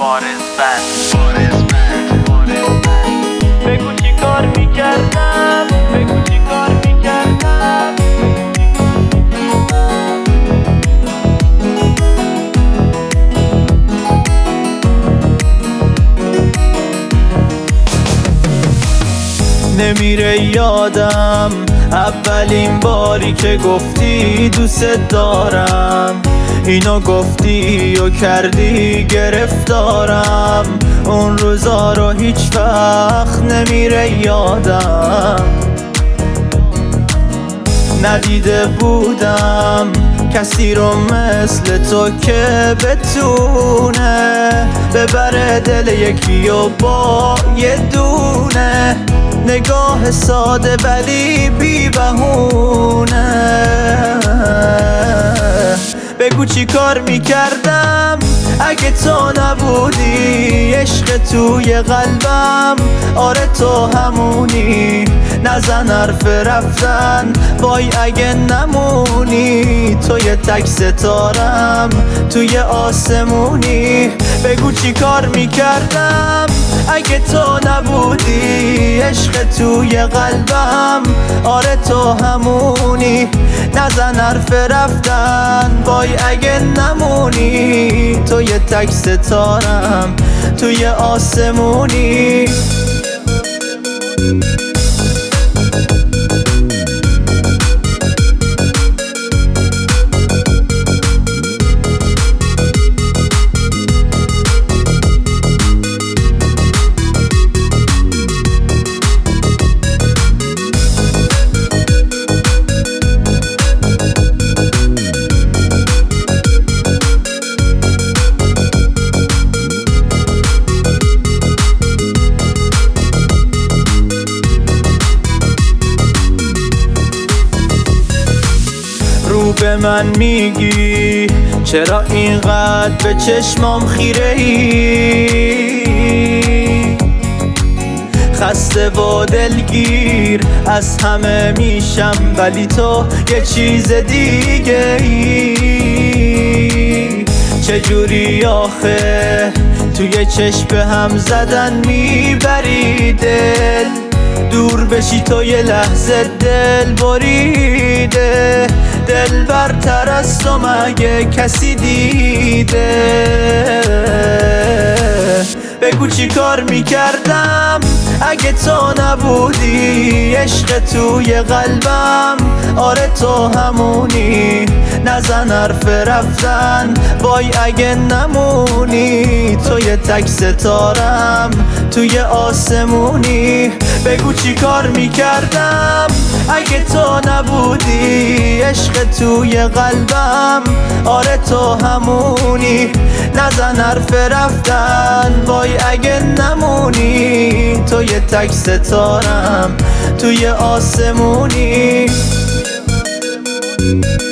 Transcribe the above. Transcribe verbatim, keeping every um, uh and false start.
فارس بند. بگو چی کار میکردم، بگو چی کار میکردم. نمیره یادم اولین باری که گفتی دوست دارم، اینو گفتی و کردی گرفتارم. اون روزا رو هیچ وقت نمیره یادم، ندیده بودم کسی رو مثل تو که بتونه ببره دل یکی و با یه دونه نگاه ساده ولی بی بهونه. بگو چی کار میکردم اگه تو نبودی، عشق توی قلبم آره تو همونی. نزن حرف رفتن وای اگه نمونی، تو یه تک ستارم توی آسمونی. بگو چی کار میکردم اگه تو نبودی، عشق توی قلبم آره تو همونی. نزن حرف رفتن وای اگه نمونی، تو یه تک ستارم توی آسمونی. رو به من میگی چرا اینقدر به چشمام خیره ای، خسته و دلگیر از همه میشم ولی تو یه چیز دیگه ای. چجوری آخه توی چشم به هم زدن میبری دل، دور بشی تو یه لحظه دل بریده. دل برتر از تو مگه کسی دیده؟ بگو چی کار میکردم اگه تو نبودی، عشق توی قلبم آره تو همونی. نزن حرف رفتن وای اگه نمونی، تو یه تک ستارم توی آسمونی. بگو چی کار میکردم اگه تو نبودی، عشق توی قلبم آره تو همونی. نزن حرف رفتن وای اگه نمونی، تو یه تک ستارم توی آسمونی.